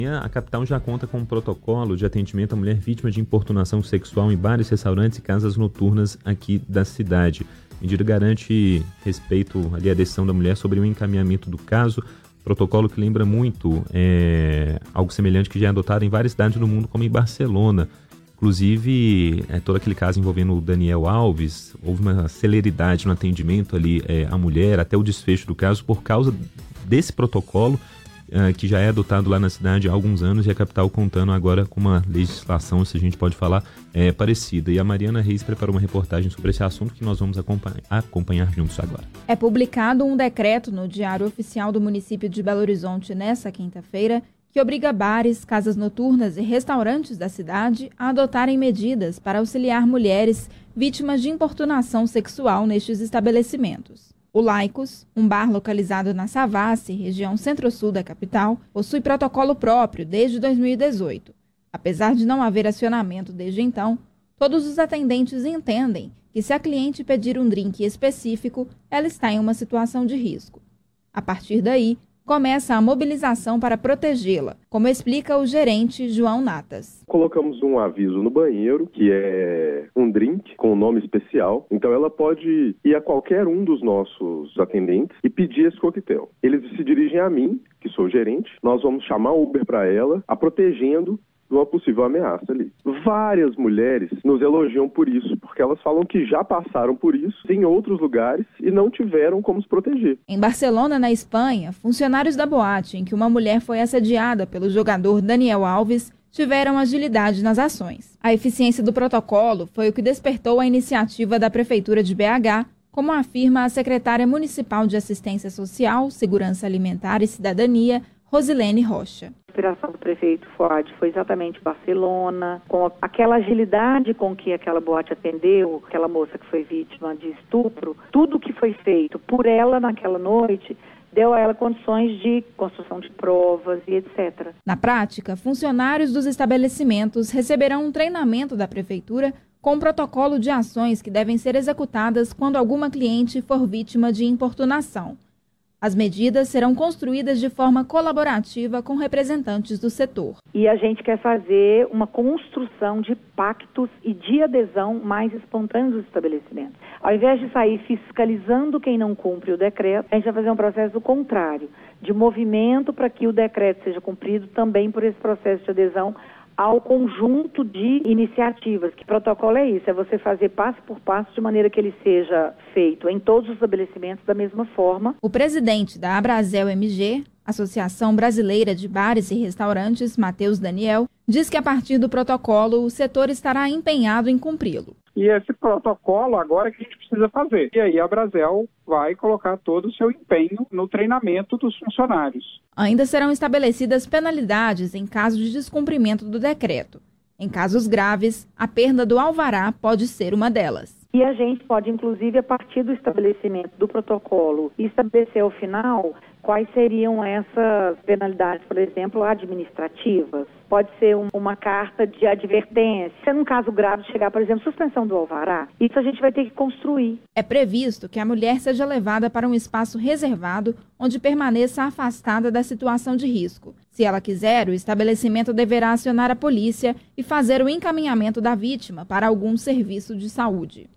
A capital já conta com um protocolo de atendimento à mulher vítima de importunação sexual em bares, restaurantes e casas noturnas aqui da cidade. A medida garante respeito ali à decisão da mulher sobre o encaminhamento do caso, protocolo que lembra muito algo semelhante que já é adotado em várias cidades do mundo, como em Barcelona. Inclusive, todo aquele caso envolvendo o Daniel Alves, houve uma celeridade no atendimento ali à mulher, até o desfecho do caso, por causa desse protocolo que já é adotado lá na cidade há alguns anos, e a capital contando agora com uma legislação, se a gente pode falar, parecida. E a Mariana Reis preparou uma reportagem sobre esse assunto que nós vamos acompanhar juntos agora. É publicado um decreto no Diário Oficial do município de Belo Horizonte nesta quinta-feira, que obriga bares, casas noturnas e restaurantes da cidade a adotarem medidas para auxiliar mulheres vítimas de importunação sexual nestes estabelecimentos. O Laicos, um bar localizado na Savassi, região centro-sul da capital, possui protocolo próprio desde 2018. Apesar de não haver acionamento desde então, todos os atendentes entendem que se a cliente pedir um drink específico, ela está em uma situação de risco. A partir daí, começa a mobilização para protegê-la, como explica o gerente João Natas. Colocamos um aviso no banheiro, que é um drink com um nome especial. Então ela pode ir a qualquer um dos nossos atendentes e pedir esse coquetel. Eles se dirigem a mim, que sou o gerente. Nós vamos chamar o Uber para ela, a protegendo de uma possível ameaça ali. Várias mulheres nos elogiam por isso, porque elas falam que já passaram por isso em outros lugares e não tiveram como se proteger. Em Barcelona, na Espanha, funcionários da boate em que uma mulher foi assediada pelo jogador Daniel Alves tiveram agilidade nas ações. A eficiência do protocolo foi o que despertou a iniciativa da Prefeitura de BH, como afirma a secretária municipal de Assistência Social, Segurança Alimentar e Cidadania, Rosilene Rocha. A inspiração do prefeito Fuad foi exatamente Barcelona, com aquela agilidade com que aquela boate atendeu, aquela moça que foi vítima de estupro. Tudo que foi feito por ela naquela noite deu a ela condições de construção de provas e etc. Na prática, funcionários dos estabelecimentos receberão um treinamento da prefeitura com um protocolo de ações que devem ser executadas quando alguma cliente for vítima de importunação. As medidas serão construídas de forma colaborativa com representantes do setor. E a gente quer fazer uma construção de pactos e de adesão mais espontâneos dos estabelecimentos. Ao invés de sair fiscalizando quem não cumpre o decreto, a gente vai fazer um processo contrário, de movimento para que o decreto seja cumprido também por esse processo de adesão ao conjunto de iniciativas. Que protocolo é isso? É você fazer passo por passo de maneira que ele seja feito em todos os estabelecimentos da mesma forma. O presidente da Abrazel MG, Associação Brasileira de Bares e Restaurantes, Matheus Daniel, diz que a partir do protocolo o setor estará empenhado em cumpri-lo. E esse protocolo agora é que a gente precisa fazer. E aí a Abrazel vai colocar todo o seu empenho no treinamento dos funcionários. Ainda serão estabelecidas penalidades em caso de descumprimento do decreto. Em casos graves, a perda do alvará pode ser uma delas. E a gente pode, inclusive, a partir do estabelecimento do protocolo, estabelecer ao final quais seriam essas penalidades, por exemplo, administrativas. Pode ser uma carta de advertência. Se num caso grave chegar, por exemplo, suspensão do alvará, isso a gente vai ter que construir. É previsto que a mulher seja levada para um espaço reservado onde permaneça afastada da situação de risco. Se ela quiser, o estabelecimento deverá acionar a polícia e fazer o encaminhamento da vítima para algum serviço de saúde.